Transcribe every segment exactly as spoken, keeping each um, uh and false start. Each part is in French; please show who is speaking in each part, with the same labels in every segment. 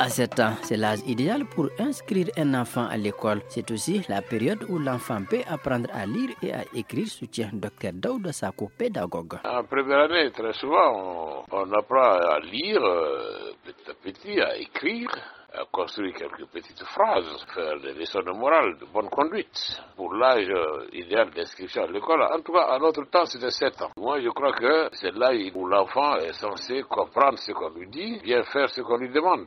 Speaker 1: À sept ans, c'est l'âge idéal pour inscrire un enfant à l'école. C'est aussi la période où l'enfant peut apprendre à lire et à écrire, soutient Dr Daouda Sako, pédagogue.
Speaker 2: En première année, très souvent, on, on apprend à lire euh, petit à petit, à écrire, à construire quelques petites phrases, faire des leçons de morale, de bonne conduite. Pour l'âge idéal d'inscription à l'école, en tout cas, à notre temps, c'était sept ans. Moi, je crois que c'est l'âge où l'enfant est censé comprendre ce qu'on lui dit, bien faire ce qu'on lui demande.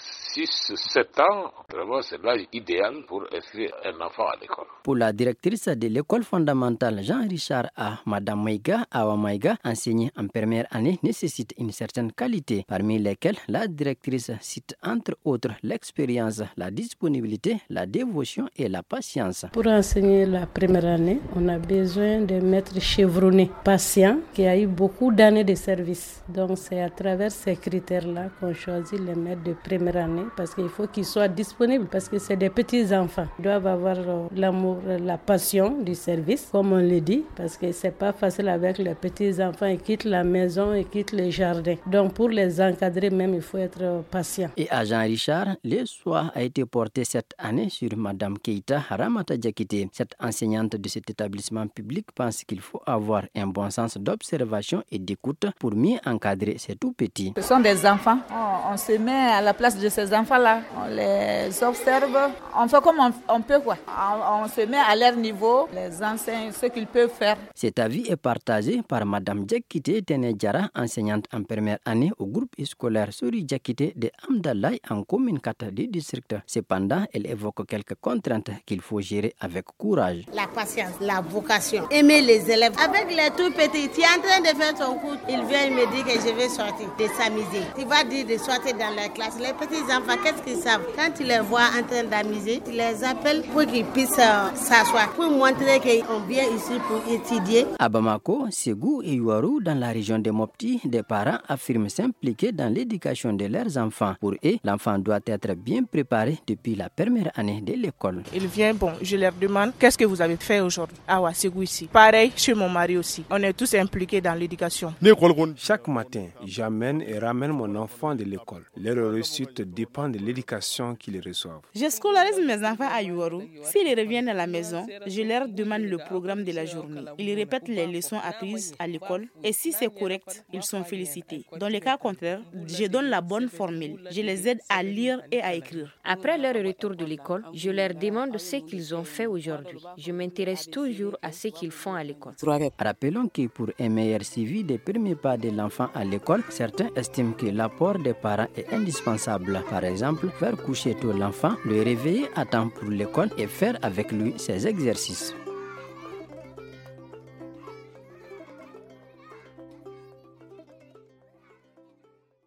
Speaker 2: six sept ans, vraiment, c'est l'âge idéal pour inscrire un enfant à l'école.
Speaker 1: Pour la directrice de l'école fondamentale Jean-Richard A, Madame Maïga, Awa Maïga, enseigner en première année nécessite une certaine qualité, parmi lesquelles la directrice cite entre autres l'expérience, la disponibilité, la dévotion et la patience.
Speaker 3: Pour enseigner la première année, on a besoin de maîtres chevronnés, patients, qui a eu beaucoup d'années de service. Donc c'est à travers ces critères-là qu'on choisit les maîtres de première année, parce qu'il faut qu'ils soient disponibles, parce que c'est des petits enfants. Ils doivent avoir euh, l'amour, la passion du service, comme on le dit, parce que c'est pas facile avec les petits enfants. Ils quittent la maison, ils quittent le jardin. Donc pour les encadrer même, il faut être patient.
Speaker 1: Et à Jean-Richard, le choix a été porté cette année sur Madame Keita Haramata Diakité. Cette enseignante de cet établissement public pense qu'il faut avoir un bon sens d'observation et d'écoute pour mieux encadrer ces tout petits.
Speaker 4: Ce sont des enfants. On, on se met à la place de ces enfants-là. On les observe. On fait comme on, on peut, quoi. On, on se met à leur niveau, les enseigne ce qu'ils peuvent faire.
Speaker 1: Cet avis est partagé par Madame Diakité Tenedjara, enseignante en première année au groupe scolaire Suri Diakité de Amdalay en commune quatre du district. Cependant, elle évoque quelques contraintes qu'il faut gérer avec courage.
Speaker 5: La patience, la vocation, aimer les élèves. Avec les tout petits, tu es en train de faire ton cours, ils viennent me dire que je vais sortir, de s'amuser. Tu vas dire de sortir dans la classe. Les petits enfants, qu'est-ce qu'ils savent? Quand tu les vois en train d'amuser, tu les appelles pour qu'ils puissent euh, s'asseoir, pour montrer qu'on vient ici pour étudier.
Speaker 1: À Bamako, Ségou et Ouarou, dans la région de Mopti, des parents affirment s'impliquer dans l'éducation de leurs enfants. Pour eux, l'enfant doit être bien préparé depuis la première année de l'école.
Speaker 6: Il vient, bon, je leur demande qu'est-ce que vous avez fait aujourd'hui. Ah ouais, Ségou ici. Pareil chez mon mari aussi. On est tous impliqués dans l'éducation.
Speaker 7: Chaque matin, j'amène et ramène mon enfant de l'école. Leur réussite dépend de l'éducation qu'ils reçoivent.
Speaker 8: Je scolarise mes enfants à Youarou. S'ils reviennent à la maison, je leur demande le programme de la journée. Ils répètent les leçons apprises à l'école et si c'est correct, ils sont félicités. Dans le cas contraire, je donne la bonne formule. Je les aide à lire et à écrire.
Speaker 9: Après leur retour de l'école, je leur demande ce qu'ils ont fait aujourd'hui. Je m'intéresse toujours à ce qu'ils font à l'école.
Speaker 1: Rappelons que pour un meilleur suivi des premiers pas de l'enfant à l'école, certains estiment que l'apport des parents est indispensable. Par exemple, faire coucher tôt l'enfant, le réveiller à temps pour l'école et faire avec lui ses exercices.